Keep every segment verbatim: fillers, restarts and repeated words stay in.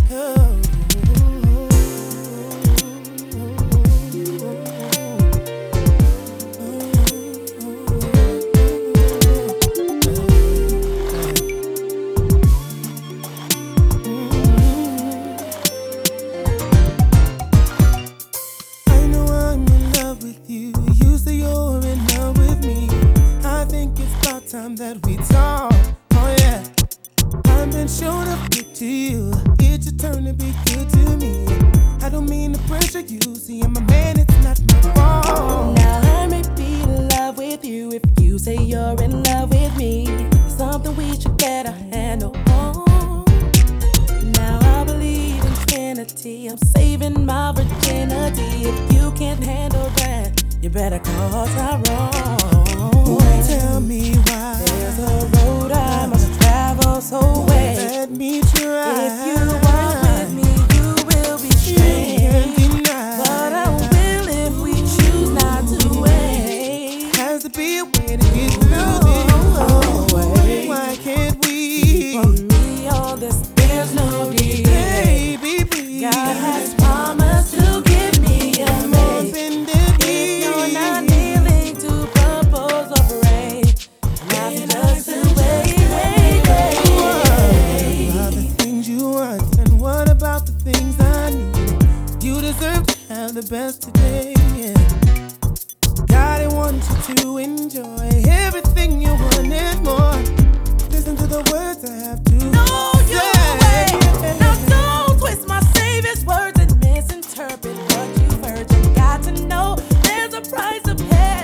Time that we talk, oh yeah. I've been showing up good to you. It's your turn to be good to me. I don't mean to pressure you. See, I'm a man, it's not my fault. Now I may be in love with you if you say you're in love with me. Something we should get a handle on. Now I believe in Trinity. I'm saving my virginity. If you can't handle that, you better call Tyrone. Tell me why there's a road I must travel, so wait. Let me try. If you walk with me, you will be straight. But I will if we choose not to wait. Has to be a way to get through this. Oh, oh, why can't we? Keep on me on this, there's no delay. Baby, please. God has promised to give me a mate. If you're not willing to propose or pray, not just to wait, wait, wait. What about the things you want, and what about the things I need? You deserve to have the best today, yeah. God, I want you to enjoy everything you want and more. Listen to the words I have to No, you say. wait. Now don't twist my Savior's words and misinterpret what you've heard. You got to know there's a price to pay.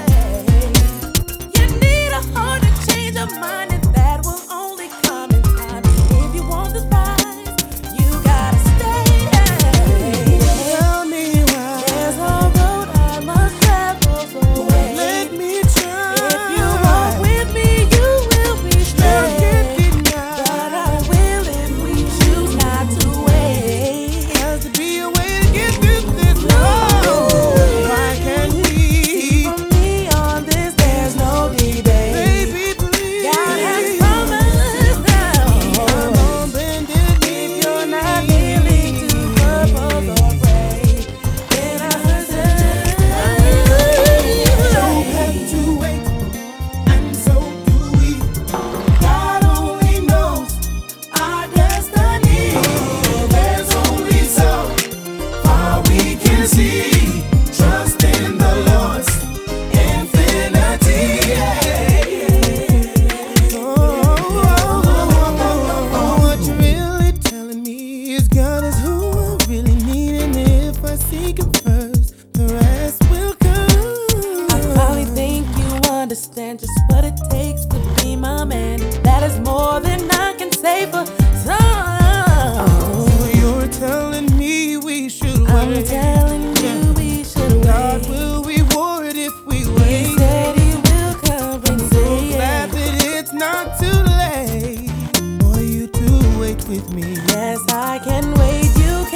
You need a heart to change your mind, and that will only come in time. If you want this prize, you gotta stay. Tell me why. There's a road I must travel, so wait. Let me try. If you walk with me, you will be straight. But I will if we choose not to wait. Has to be a way to get through this. Oh, why can't we? From me on this, there's no debate. Baby, please. God has promised now. I'm on bended knee. If you're not willing to propose or pray, then I say You have to wait, and so do we. God only knows our destiny. There's only so far we can see. Trust in the Lord's infinity. Oh, what you're really telling me is God is who I really need, and if I seek Him first, the rest will come. I finally think you understand just what it takes to be my man. That is more than I can say for some. Oh, you're telling me we should I'm wait. telling you we should God wait. will reward if we He wait. said he will compensate. Glad that it's not too late for you to wait with me. Yes, I can wait. You can.